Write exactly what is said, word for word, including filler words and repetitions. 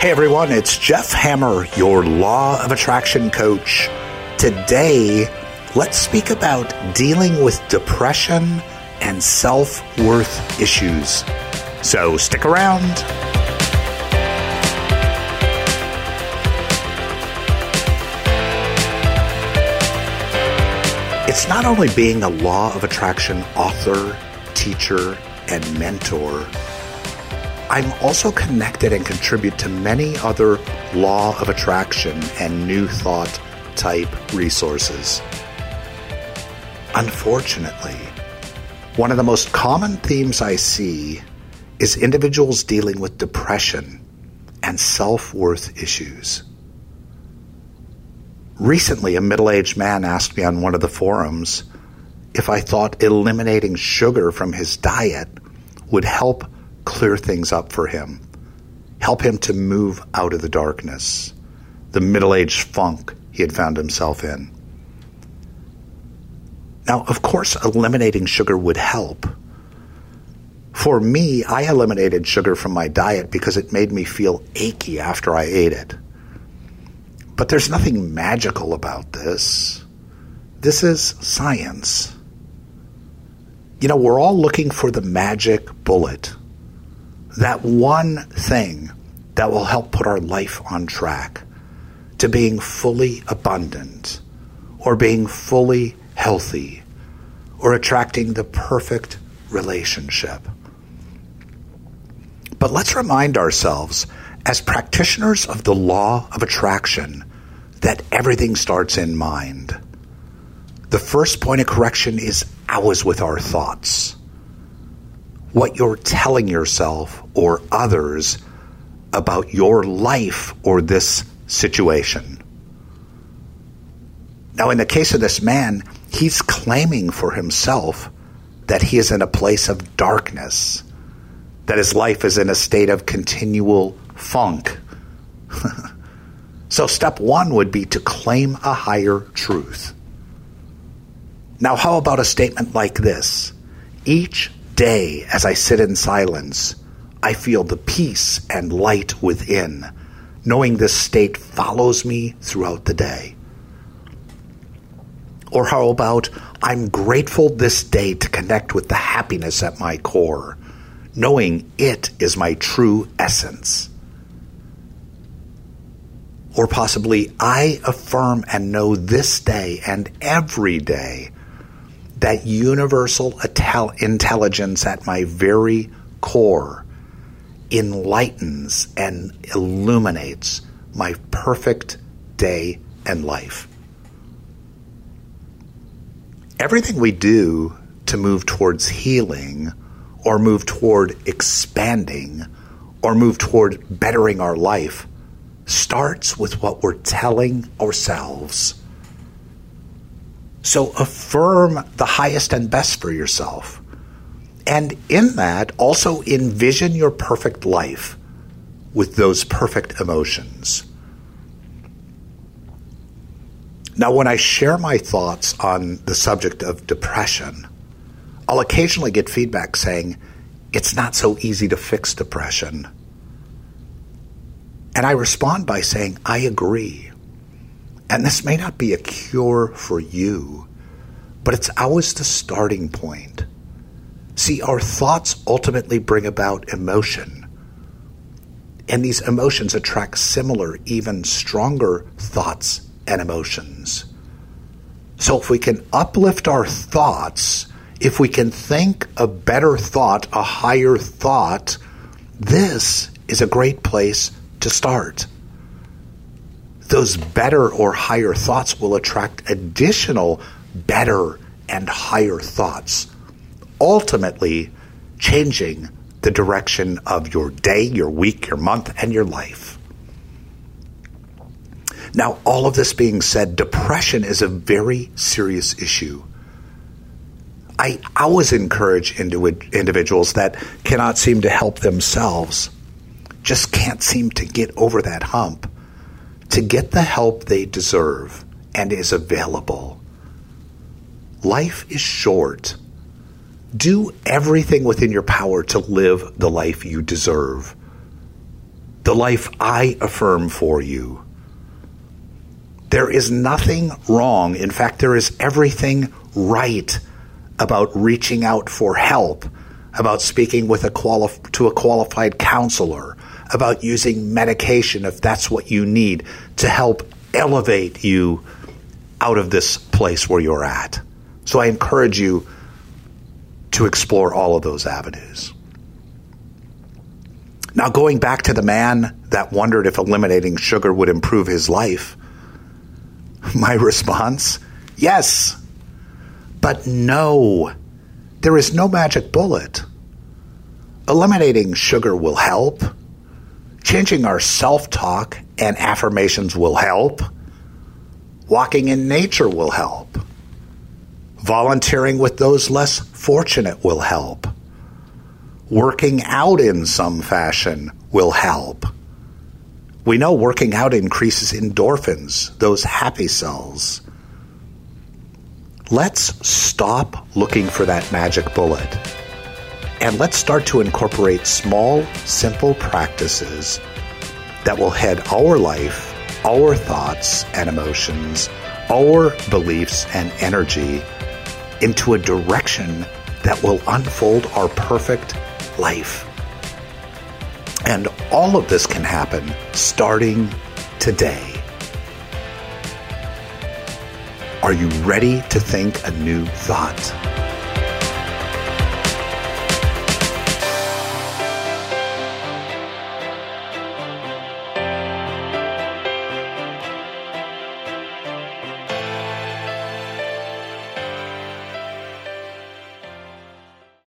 Hey everyone, it's Jeff Hammer, your Law of Attraction coach. Today, let's speak about dealing with depression and self-worth issues. So stick around. It's not only being a Law of Attraction author, teacher, and mentor. I'm also connected and contribute to many other Law of Attraction and New Thought type resources. Unfortunately, one of the most common themes I see is individuals dealing with depression and self-worth issues. Recently, a middle-aged man asked me on one of the forums if I thought eliminating sugar from his diet would help clear things up for him, help him to move out of the darkness, the middle-aged funk he had found himself in. Now, of course, eliminating sugar would help. For me, I eliminated sugar from my diet because it made me feel achy after I ate it. But there's nothing magical about this. This is science. You know, we're all looking for the magic bullet. That one thing that will help put our life on track to being fully abundant or being fully healthy or attracting the perfect relationship. But let's remind ourselves, as practitioners of the Law of Attraction, that everything starts in mind. The first point of correction is always with our thoughts. What you're telling yourself or others about your life or this situation. Now, in the case of this man, he's claiming for himself that he is in a place of darkness, that his life is in a state of continual funk. So step one would be to claim a higher truth. Now, how about a statement like this? Each day, as I sit in silence, I feel the peace and light within, knowing this state follows me throughout the day. Or how about, I'm grateful this day to connect with the happiness at my core, knowing it is my true essence. Or possibly, I affirm and know this day and every day that universal intelligence at my very core enlightens and illuminates my perfect day and life. Everything we do to move towards healing or move toward expanding or move toward bettering our life starts with what we're telling ourselves. So affirm the highest and best for yourself. And in that, also envision your perfect life with those perfect emotions. Now, when I share my thoughts on the subject of depression, I'll occasionally get feedback saying, it's not so easy to fix depression. And I respond by saying, I agree. And this may not be a cure for you, but it's always the starting point. See, our thoughts ultimately bring about emotion. And these emotions attract similar, even stronger thoughts and emotions. So if we can uplift our thoughts, if we can think a better thought, a higher thought, this is a great place to start. Those better or higher thoughts will attract additional better and higher thoughts, ultimately changing the direction of your day, your week, your month, and your life. Now, all of this being said, depression is a very serious issue. I always encourage individuals that cannot seem to help themselves, just can't seem to get over that hump, to get the help they deserve and is available. Life is short. Do everything within your power to live the life you deserve. the life I affirm for you. There is nothing wrong. In fact, there is everything right about reaching out for help, about speaking with a quali- to a qualified counselor, about using medication if that's what you need to help elevate you out of this place where you're at. So I encourage you to explore all of those avenues. Now, going back to the man that wondered if eliminating sugar would improve his life, my response, yes, but no, there is no magic bullet. Eliminating sugar will help. Changing our self-talk and affirmations will help. Walking in nature will help. Volunteering with those less fortunate will help. Working out in some fashion will help. We know working out increases endorphins, those happy cells. Let's stop looking for that magic bullet, and let's start to incorporate small, simple practices that will head our life, our thoughts and emotions, our beliefs and energy into a direction that will unfold our perfect life. And all of this can happen starting today. Are you ready to think a new thought?